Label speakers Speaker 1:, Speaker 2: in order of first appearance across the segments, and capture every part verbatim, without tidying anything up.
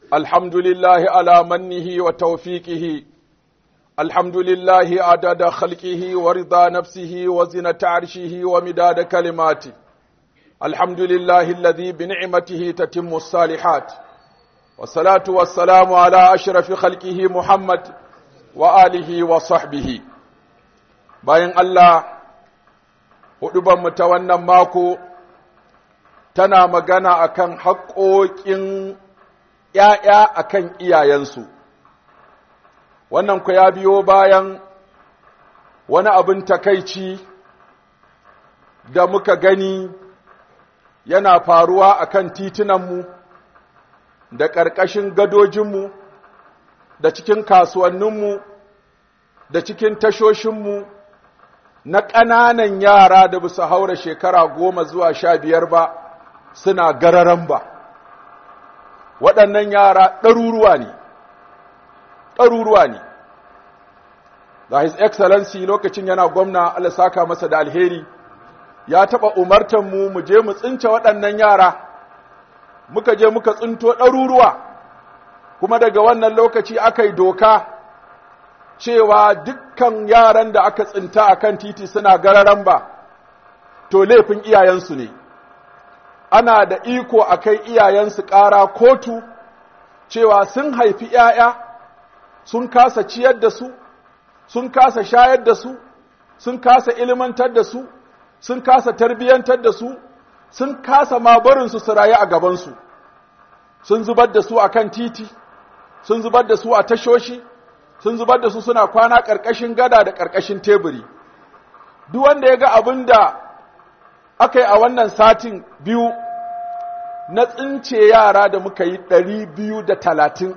Speaker 1: الحمد لله على منه وتوفيقه. الحمد لله عدد خلقه ورضا نفسه وزنة عرشه ومداد كلماته. الحمد لله الذي بنعمته تتم الصالحات، والصلاة والسلام على أشرف خلقه محمد وآله وصحبه. باين الله hudubar mu ta wannan mako tana magana akan haƙoƙin ‘ya'ya akan iyayensu. Wannan ku ya biyo bayan wani abin takaici da muka gani yana faruwa akan titunanmu da ƙarƙashin gadojinmu da cikin kasuwanninmu da cikin tashoshinmu na ƙananan yara da bisa haura shekara goma zuwa sha biyar ba suna gararan ba. Waɗannan yara ɗaruruwa ne, ɗaruruwa ne. Da His Excellency lokacin yana gwamna Allah saka masa da alheri, ya taɓa umartan mu mu je mu tsince waɗannan yara, muka je muka tsinto ɗaruruwa, kuma daga wannan lokaci aka yi doka cewa dukkan yaran da aka tsinta a kan titi suna gararan ba, to laifin iyayensu ne. Ana da iko a kai iyayensu ƙara kotu cewa sun haifi ‘ya'ya, sun kasa ciyar da su, sun kasa shayar da su, sun kasa ilimantar da su, sun kasa tarbiyyantar da su, sun kasa ma barinsu su rayu a gabansu, sun zubar da su a kan titi, sun zubar da su a tashoshi, sun zubar da su suna kwana ƙarƙashin gada da ƙarƙashin teburi. Duk wanda ya ga abin da aka yi a wannan satin biyu na tsince yara da muka yi ɗari biyu da talatin,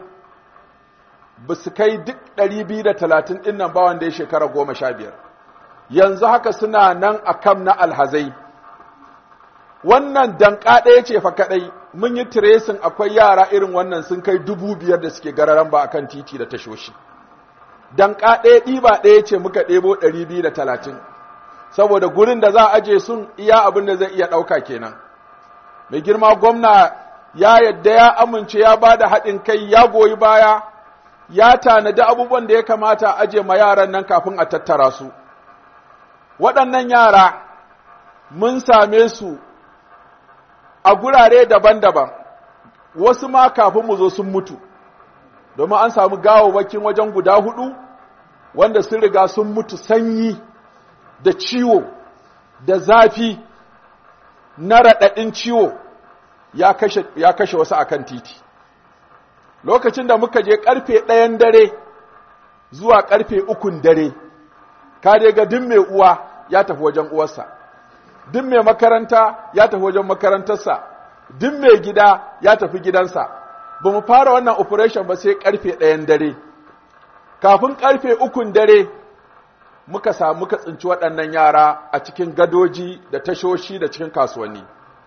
Speaker 1: ba su kai duk ɗari biyu da talatin ɗin nan ba wanda ya shekara goma sha biyar. Yanzu haka suna nan a kam na alhazai. Wannan danƙa ɗaya ce fa kaɗai, mun yi tiresin akwai yara irin wannan sun kai dubu biyar da suke gararan ba a kan titi da tashoshi. Danƙa ɗaya ɗiba ɗaya ce muka ɗebo ɗari biyu da talatin, saboda gurin da za a aje sun iya abin da zai iya ɗauka kenan. Mai girma gwamna ya yadda ya amince ya ba da haɗin kai ya goyi baya, ya tanadi abubuwan da ya kamata a aje ma yaran nan kafin a tattara su. Waɗannan yara mun same su a gurare daban-daban, wasu ma kafin mu zo sun mutu. Domin an samu gawawwakin wajen guda hudu wanda sun riga sun mutu sanyi da ciwo da zafi na raɗaɗin ciwo ya kashe, ya kashe wasu akan titi. Lokacin da muka je ƙarfe ɗayan dare zuwa ƙarfe ukun dare, ka dai ga duk mai uwa ya tafi wajen uwarsa, duk mai makaranta ya tafi wajen makarantarsa, duk mai gida ya tafi gidansa. Ba mu fara wannan operation ba sai karfe ɗayan dare. Kafin karfe ukun dare muka samu muka tsinci waɗannan yara a cikin gadoji da tashoshi da cikin kasuwanni.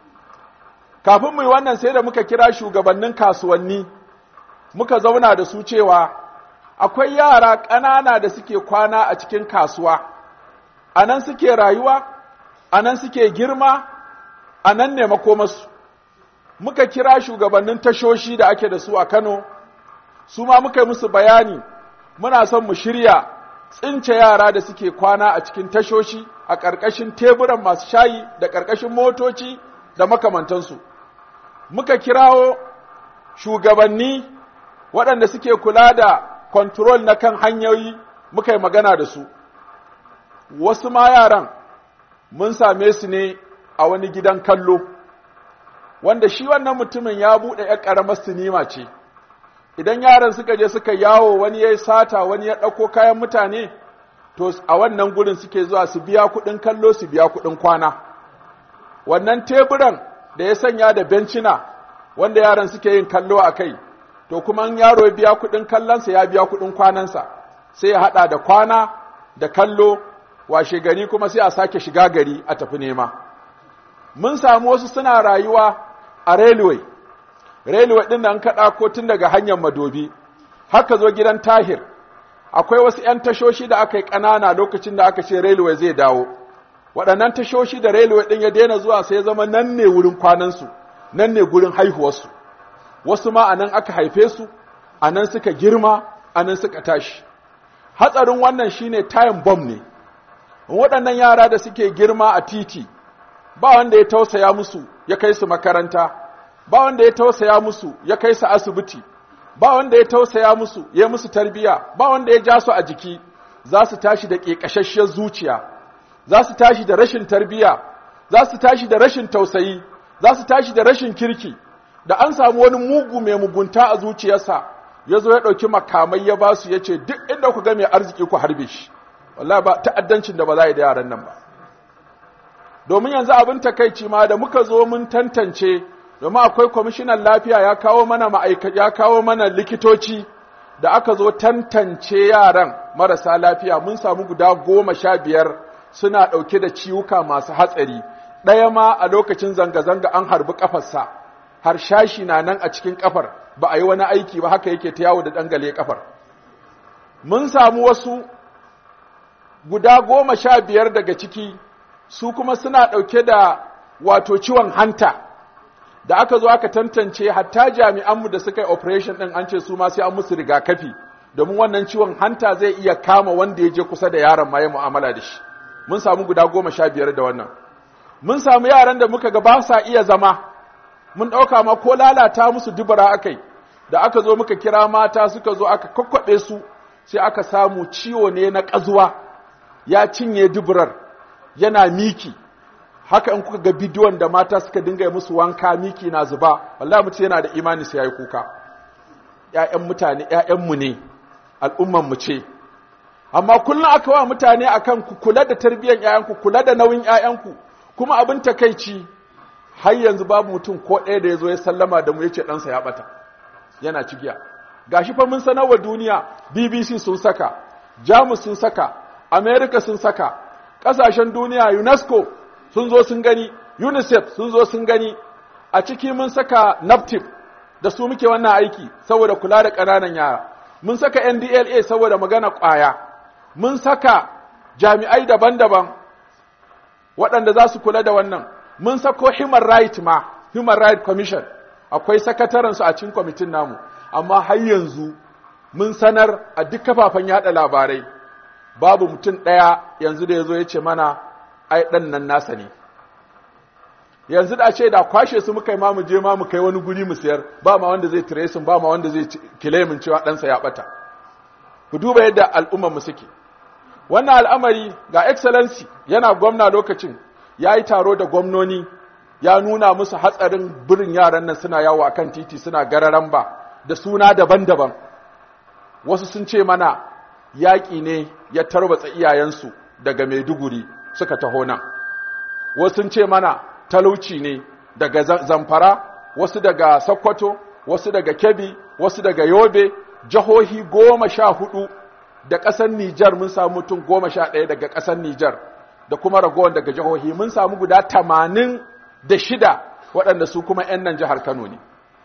Speaker 1: Kafin mu yi wannan sai da muka kira shugabannin kasuwanni, muka zauna da su cewa akwai yara ƙanana da suke kwana a cikin kasuwa, a nan suke rayuwa, a nan suke girma, a nan ne makomarsu. Muka kira shugabannin tashoshi da ake da su a Kano, su ma muka yi musu bayani, muna son mu shirya tsince yara da suke kwana a cikin tashoshi, a ƙarƙashin teburan masu shayi da ƙarƙashin motoci da makamantansu. Muka kirawo shugabanni waɗanda suke kula da control na kan hanyoyi, muka yi magana da su. Wasu ma yaran mun same su ne a wani gidan kallo, wanda shi wannan mutumin ya buɗe ‘yar ƙaramar sinima ce, idan yaran suka je suka yawo wani ya yi sata wani ya ɗauko kayan mutane, to a wannan gurin suke zuwa su biya kuɗin kallo su biya kuɗin kwana. Wannan teburan da ya sanya da bencina wanda yaran suke yin kallo a kai, to kuma yaro ya biya kuɗin kallonsa ya biya kuɗin kwanansa, sai ya haɗa da kwana da kallo, washe gari kuma sai a sake shiga gari a tafi nema. Mun samu wasu suna rayuwa a railway, railway ɗin nan kaɗa ko tun daga hanyar Madobi, haka zo gidan Tahir, akwai wasu ‘yan tashoshi da aka yi ƙanana lokacin da aka ce railway zai dawo. Waɗannan tashoshi da railway ɗin ya daina zuwa sai ya zama nan ne wurin kwanansu, nan ne gurin haihuwarsu. wasu ma anan aka haife su, anan suka girma, anan suka tashi. Hatsarin wannan shine time bomb ne. Waɗannan yara da suke girma a titi, ba wanda ya tausaya musu ya kai su makaranta, ba wanda ya tausaya musu ya kai su asibiti, ba wanda ya tausaya musu ya musu tarbiya, ba wanda ya ja su a jiki, za su tashi da ƙeƙashasshiyar zuciya, za su tashi da rashin tarbiya, za su tashi da rashin tausayi, za su tashi da rashin kirki. Da an samu wani mugu mai mugunta a zuciyarsa, ya zo ya ɗauki makamai ya ba su ya ce duk inda ku ga mai arziki ku harbe shi. Wallahi ba ta'addancin da ba za a yi da yaran nan ba. Domin yanzu abin takaici ma da muka zo mun tantance, domin akwai kwamishinan lafiya ya kawo mana ma'aikata, ya kawo mana likitoci, da aka zo tantance yaran marasa lafiya mun samu guda goma sha biyar suna ɗauke da ciwuka masu hatsari. Ɗaya ma a lokacin zanga-zanga an harbi ƙafarsa, har shashi na nan a cikin ƙafar, ba a yi wani aiki ba, haka yake ta yawo da dangale ƙafar. Mun samu wasu guda goma sha biyar daga ciki, su kuma suna ɗauke da wato ciwon hanta, da aka zo aka tantance hatta jami'anmu da suka yi operation ɗin an ce su ma sai an musu rigakafi, domin wannan ciwon hanta zai iya kama wanda ya je kusa da yaron ma ya mu'amala da shi. Mun samu guda goma sha biyar da wannan. Mun samu yaran da muka ga ba sa iya zama, mun ɗauka ma ko lalata musu dubura akai, da aka zo muka kira mata suka zo aka kwakwaɓe su, sai aka samu ciwo ne na ƙazuwa, ya cinye duburar, yana miki. Haka in kuka ga bidiyon da mata suka dinga yi musu wanka miki na zuba, wallahi mutum yana da imani sai yayi kuka. ƴaƴan mutane ƴaƴanmu ne, al'umman mu ce. Amma kullum aka wa mutane akan ku kula da tarbiyyar ƴaƴanku, kula da nauyin ƴaƴanku, kuma abin takeici har yanzu babu mutum ko ɗaya da ya zo ya sallama da mu yace ɗansa ya ɓata, yana cigiya. Gashi fa mun sanarwa duniya, B B C sun saka, Jamus sun saka, America sun saka, ƙasashen duniya UNESCO sun zo sun gani, UNICEF sun zo sun gani, a ciki mun saka NAPTIP da su muke wannan aiki saboda kula da ƙananan yara, mun saka N D L A saboda magana ƙwaya, mun saka jami'ai daban-daban waɗanda za su kula da wannan, mun sako Human Rights ma, Human Rights Commission, akwai sakatarensu a cikin kwamitin namu, amma har yanzu mun sanar a duk kafafen yada labarai, babu mutum ɗaya yanzu da ya zo ya ce mana ai ɗan nan nasa ne. Yanzu da ce da kwashe su muka yi ma mu je ma mu kai wani guri mu siyar, ba ma wanda zai tracing, ba ma wanda zai kilemin cewa ɗansa ya ɓata. Ku duba yadda al'ummar mu suke. Wannan al'amari ga excellency yana gwamna lokacin, ya yi taro da gwamnoni, ya nuna musu hatsarin birin yaran nan suna yawo akan titi suna gararan ba da suna daban-daban. Wasu sun ce mana yaƙi ne ya tarwatsa iyayensu daga Maiduguri suka taho nan. Wasu sun ce mana talauci ne daga Zamfara, wasu daga Sokoto, wasu daga Kebbi, wasu daga Yobe, jihohi goma sha hudu da ƙasar Nijar mun samu mutum goma sha ɗaya daga ƙasar Nijar, da kuma ragowar daga jihohi mun samu guda tamanin da shida waɗanda su kuma ‘yan nan jihar Kano ne.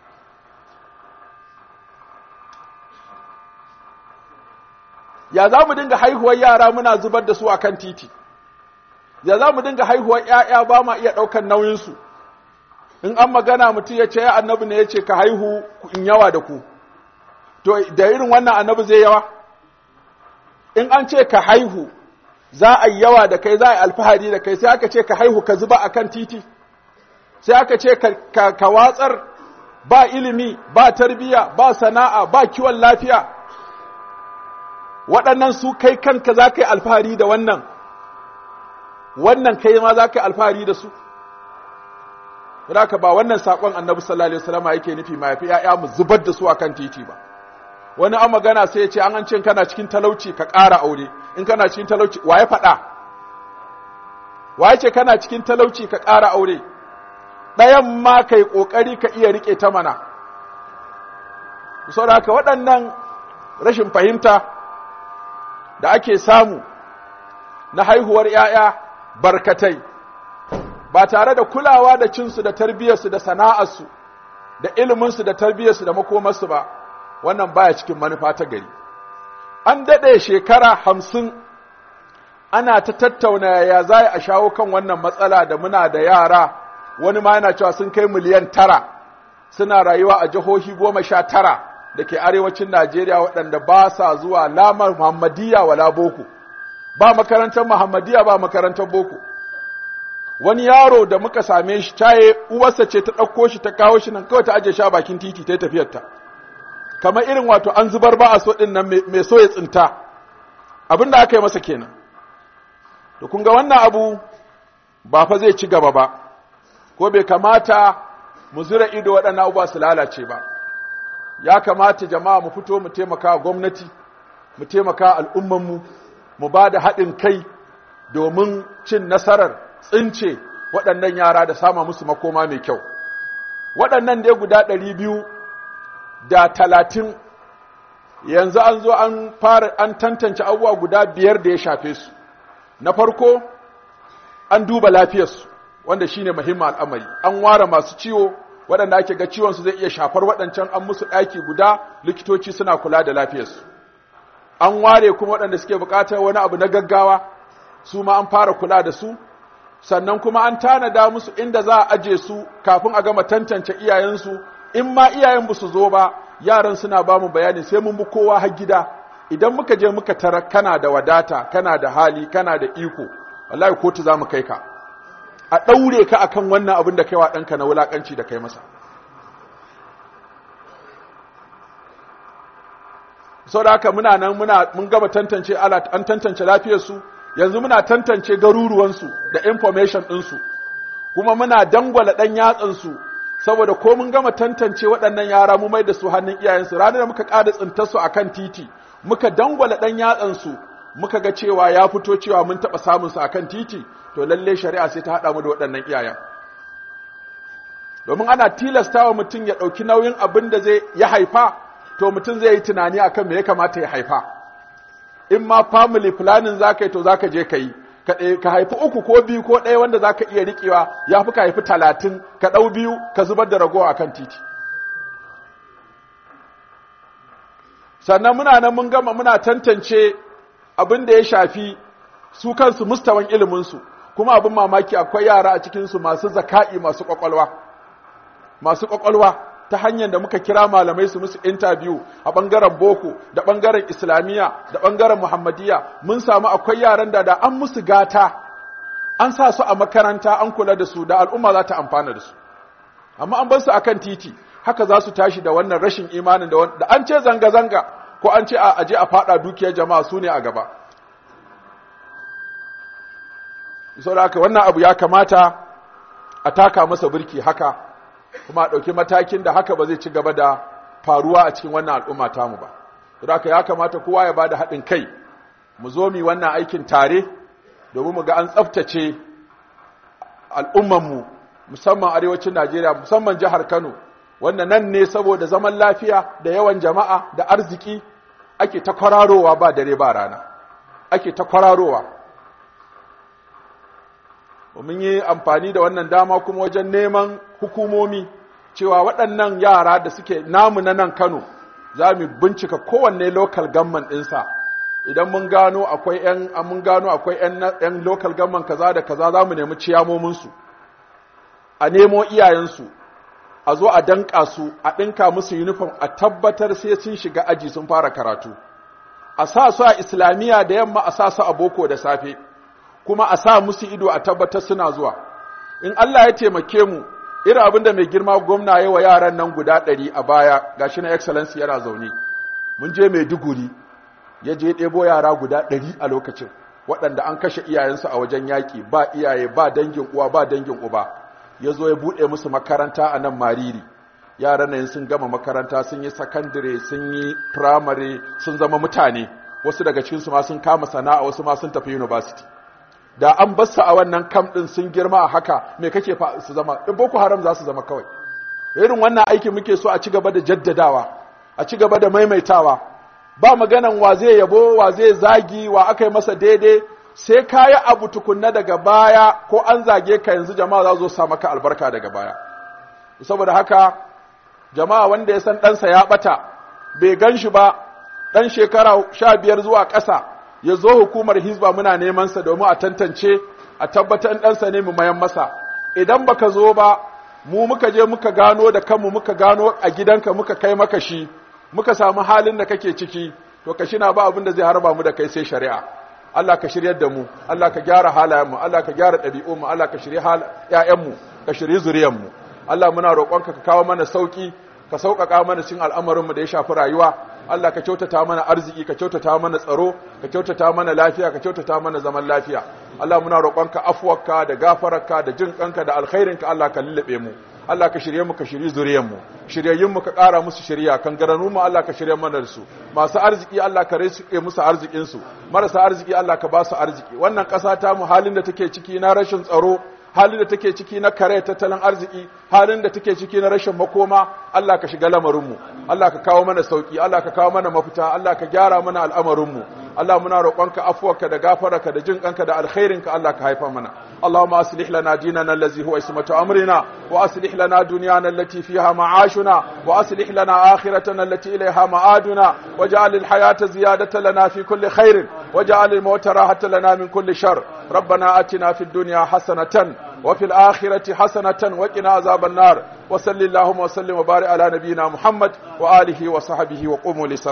Speaker 1: Ya za mu dinga haihuwar yara muna zubar da su a kan titi? Ya za mu dinga haihuwar ‘ya'ya ba ma iya ɗaukar nauyinsu? In an magana mutum ya ce ya annabi ne ya ce ka haihu in yawa da ku, to da irin wannan annabi zai yawa? In an ce ka haihu za a yi yawa da kai, za a yi alfahari da kai, sai aka ce ka haihu ka zuba a kan titi, sai aka ce ka, ka watsar, ba ilimi, ba tarbiyya, ba sana'a, ba kiwon lafiya. Waɗannan su kai kanka za ka yi alfahari da wannan, wannan kai ma za ka yi alfahari da su. Raka ba wannan saƙon annabi sallallahu alaihi wasallam yake nufi ma yafi ‘ya'ya mu zubar da su a kan titi ba. Wani an magana sai ya ce an an ce kana cikin talauci ka ƙara aure, in kana cikin talauci wa ya faɗa? Wa ya ce kana cikin talauci ka ƙara aure? Ɗayan ma kai ƙoƙari ka iya riƙe ta mana. Saboda haka waɗannan rashin fahimta da ake samu na haihuwar ‘ya'ya barkatai, ba tare da kulawa da cinsu da tarbiyyarsu da sana'arsu, da iliminsu da tarbiyyarsu da makomarsu ba, wannan baya cikin manufa ta gari. An daɗe shekara hamsin ana ta tattauna ya za a shawo kan wannan matsala da muna da yara, wani ma yana cewa sun kai miliyan tara suna rayuwa a jihohi goma sha tara da ke arewacin Najeriya waɗanda ba sa zuwa lamar Muhammadiyya wala boko, ba makarantar Muhammadiyya ba makarantar boko. Wani yaro da muka same shi taye uwarsa ce ta ɗauko shi ta kawo shi nan kawai ta aje shi a bakin titi ta yi tafiyarta, kamar irin wato an zubar ba a so ɗin nan mai so ya tsinta, abin da aka yi masa kenan. To kun ga wannan abu ba fa zai ci gaba ba, ko bai kamata mu zura ido waɗannan abubuwa su lalace ba. Ya kamata jama'a mu fito mu taimaka gwamnati, mu taimaka al'ummanmu, mu ba da haɗin kai domin cin nasarar tsince waɗannan yara da sama musu makoma mai kyau. Waɗannan dai guda ɗari biyu da talatin yanzu an zo an fara an tantance abubuwa guda biyar da ya shafe su. Na farko an duba lafiyarsu, wanda shine muhimmin al'amari. An ware masu ciwo waɗanda ake ga ciwon su zai iya shafar waɗancan, an musu ɗaki guda, likitoci suna kula da lafiyarsu. An ware kuma waɗanda suke buƙatar wani abu na gaggawa, su ma an fara kula da su. Sannan kuma an tanada musu inda za a aje su kafin a gama tantance iyayensu. In ma iyayen ba su zo ba, yaran suna ba mu bayani sai mun bi kowa har gida. Idan muka je muka tara kana da wadata, kana da hali, kana da iko, wallahi kotu za mu kai ka. A ɗaure ka akan wannan abin da kai wa ɗanka na wulaƙanci da kai masa. Sau da haka muna nan muna mun gama tantance an tantance lafiyarsu, yanzu muna tantance garuruwansu da information ɗinsu, kuma muna dangwala ɗan yatsansu, saboda ko mun gama tantance waɗannan yara mu mai da su hannun iyayensu, ranar da muka ƙara tsintarsu a kan titi, muka dangwala ɗan yatsansu, muka ga cewa ya fito cewa mun taɓa samunsu a kan titi, to lalle shari'a sai ta haɗa mu da waɗannan iyayen. Domin ana tilastawa mutum ya ɗauki nauyin abin da zai ya haifa, to mutum zai yi tunani akan me ya kamata ya haifa. In ma family planning za ka yi to za ka je ka yi, ka haifi uku ko biyu ko ɗaya wanda za ka iya riƙewa, ya fi ka haifi talatin, ka ɗau biyu ka zubar da ragowa a kan titi. Sannan muna nan mun gama muna tantance abin da ya shafi su kansu mustawan iliminsu, kuma abin mamaki akwai yara a cikinsu masu zaka'i masu ƙwaƙwalwa, masu ƙwaƙwalwa ta hanyar da muka kira malamai su musu interview a ɓangaren boko da ɓangaren islamiyya da ɓangaren muhammadiyya. Mun samu akwai yaran da da an musu gata, an sa su a makaranta, an kula da su, da al'umma za ta amfana da su. Amma an bar su akan titi, haka za su tashi da wannan rashin imanin da, da an ce zanga-zanga ko an ce a aje a faɗa dukiyar jama'a su ne a gaba. Saboda haka wannan abu ya kamata a taka masa birki haka, kuma a ɗauki matakin da haka ba zai ci gaba da faruwa a cikin wannan al'umma tamu ba. Saboda haka ya kamata kowa ya bada haɗin kai, mu zo mu wannan aikin tare domin mu ga an tsaftace al'ummanmu, musamman arewacin Najeriya, musamman jihar Kano, wanda nan ne saboda zaman lafiya da yawan jama'a da arziki ake ta kwararowa ba dare ba rana, ake ta kwararowa. Mun yi amfani da wannan dama kuma wajen neman hukumomi cewa waɗannan yara da suke namu na nan Kano, za mu bincika kowanne local government ɗinsa. Idan mun gano akwai ‘yan mun gano akwai ‘yan local government kaza da kaza, za mu nemi ciyamominsu, a nemo iyayensu, a zo a danƙa su, a ɗinka musu uniform, a tabbatar sai sun shiga aji sun fara karatu. A sa su a Islamiyya da yamma, a sa su a boko da safe, kuma a sa musu ido a tabbatar suna zuwa. In Allah ya taimake mu, irin abin da mai girma gwamna yi wa yaran nan guda ɗari a baya, gashi na excellency yana zaune. Mun je Maiduguri, ya je ɗebo yara guda ɗari a lokacin, waɗanda an kashe iyayensu a wajen yaƙi, ba iyaye, ba dangin uwa, ba dangin uba. Ya zo ya buɗe musu makaranta a nan Mariri. Yaran nan sun gama makaranta, sun yi sakandire, sun yi firamare, sun zama mutane. Wasu daga cikinsu ma sun kama sana'a, wasu ma sun tafi university. Da an basu a wannan kam ɗin sun girma a haka, me kake fa su zama? In Boko Haram za su zama kawai. Irin wannan aikin muke so a ci gaba da jaddadawa, a ci gaba da maimaitawa. Ba maganan wa zai yabo, wa zai zagi, wa aka yi masa daidai, sai ka yi abu tukunna daga baya, ko an zage ka yanzu jama'a za zo sa maka albarka daga baya. Saboda haka, jama'a wanda ya san ɗansa ya ɓata, bai gan shi ba, ɗan shekara sha biyar zuwa ƙasa, ya zo hukumar Hizba muna nemansa domin a tantance, a tabbatar ɗansa ne mu mayan masa. Idan baka zo ba, mu muka je muka gano da kanmu muka gano a gidanka muka kai maka shi muka samu halin da kake ciki to ka shina ba abin da zai harba mu da kai sai shari'a Allah ka shiryar da mu Allah ka gyara halayenmu Allah ka gyara ɗabi'unmu Allah ka shirye ƴaƴanmu ka shirye zuriyarmu Allah muna roƙonka ka kawo mana sauki ka sauƙaƙa mana cin al'amarinmu da ya shafi rayuwa Allah ka kyautata mana arziki ka kyautata mana tsaro ka kyautata mana lafiya ka kyautata mana zaman lafiya Allah muna roƙonka afuwarka da gafararka da jin kanka da alkhairinka Allah ka lullube mu Allah ka shirye mu ka shirye zuriyarmu shiryayyun mu ka ƙara musu shiriya kan garanu mu Allah ka shirye mana da su masu arziki Allah ka rike musu arzikin su marasa arziki Allah ka ba su arziki wannan ƙasa ta mu halin da take ciki na rashin tsaro halin da take ciki na kare tattalin arziki halin da take ciki na rashin makoma Allah ka shiga lamarinmu Allah ka kawo mana sauki Allah ka kawo mana mafita Allah ka gyara mana al'amarinmu Allah muna roƙonka afuwarka da gafararka da jin kanka da alkhairinka Allah ka haifa mana Allahumma aslih lana dinana allazi huwa ismatu amrina wa aslih lana dunyana allati fiha ma'ashuna wa aslih lana akhiratana allati ilayha ma'aduna waj'al al-hayata ziyadatan lana fi kulli khairin waj'al al-mauta rahatan lana min kulli shar ربنا آتنا في الدنيا حسنة وفي الآخرة حسنة وقنا عذاب النار وصل اللهم وسلم وبارك على نبينا محمد وآله وصحبه وقوموا لصلاة